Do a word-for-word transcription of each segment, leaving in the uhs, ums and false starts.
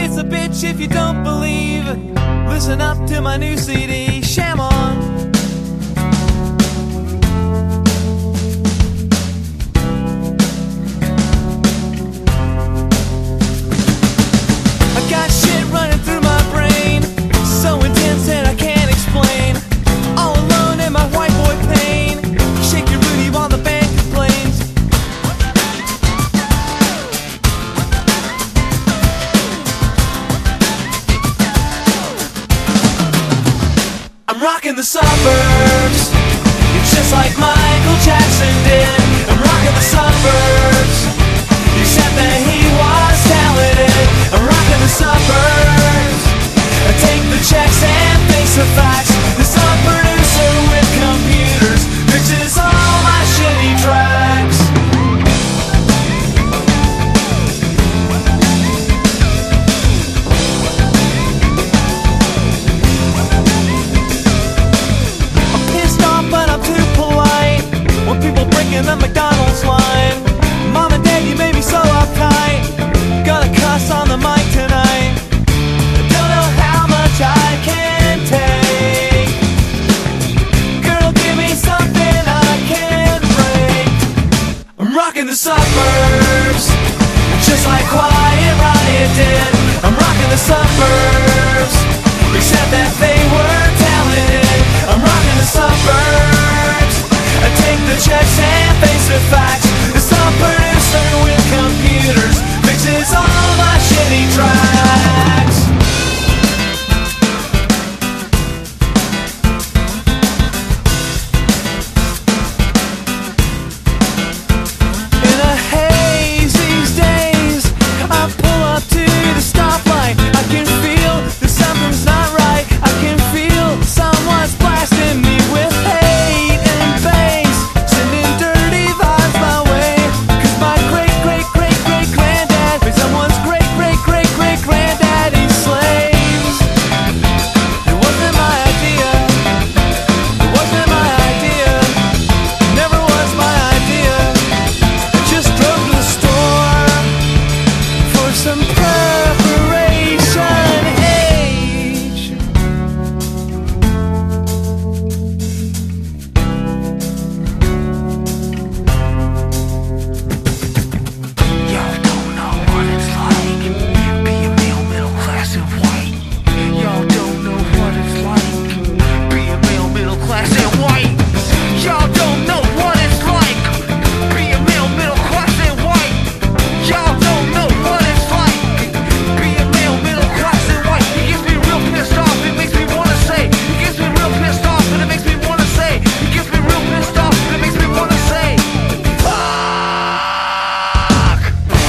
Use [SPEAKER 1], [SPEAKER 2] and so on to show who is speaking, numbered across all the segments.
[SPEAKER 1] It's a bitch if you don't believe. Listen up to my new C D, Sham On. I got shit running through my brain, so intense that I can't explain. All alone in my white boy pain. Shake your booty while the band complains. I'm rocking the suburbs, it's just like Michael Jackson did. I'm rocking the suburbs, except that he was talented. I'm rocking the suburbs, I take the checks and face the facts. This song producer with computers mixes all my shitty tracks. When people breaking the McDonald's line. Mom and Dad, you made me so uptight. Gotta cuss on the mic tonight. Don't know how much I can take. Girl, give me something I can break. I'm rocking the suburbs, just like Quiet Riot did. I'm rocking the suburbs, except that they were talented. I'm rocking the suburbs, I take the checks and face the facts. The song producer with computers mixes all my shitty tracks. In a haze these days, I pull up to the stoplight. I can feel that something's not right. I can feel someone's blasting me with hate and bass, sending dirty vibes my way. Cause my great, great, great, great granddad was someone's great, great, great, great granddaddy's slaves. It wasn't my idea. It wasn't my idea. Never was my idea. I just drove to the store for some preparation age.
[SPEAKER 2] Y'all don't know what it's like. Be a male, middle class and white. Y'all don't know what it's like. Be a male, middle class and white. Y'all don't know what it's like. Be a male, middle class and white. Y'all don't know what it's like. Be a male, middle class and white. It gets me real pissed off. It makes me wanna say. It gets me real pissed off, and it makes me wanna say. It gets me real pissed off, and it makes me wanna say. Fuck.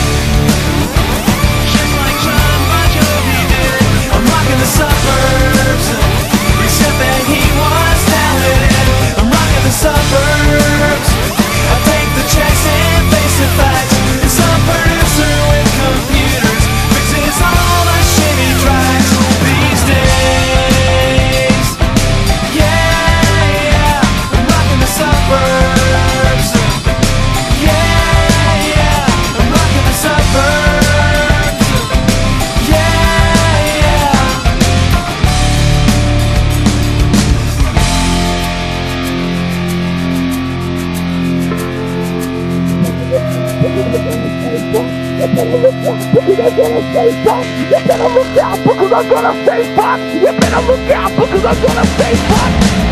[SPEAKER 1] Just like John Bon Jovi did. I'm rocking the suburbs, except that he was talented. I'm rocking the suburbs, I take the checks and face the facts. Some producer with computers mixes all my shitty tracks these days. Yeah, yeah, I'm rocking the suburbs. Yeah, yeah, I'm rocking the suburbs. Yeah, yeah.
[SPEAKER 3] You better look out because I'm gonna say fuck. You better look out because I'm gonna say fuck. You better look out because I'm gonna say fuck.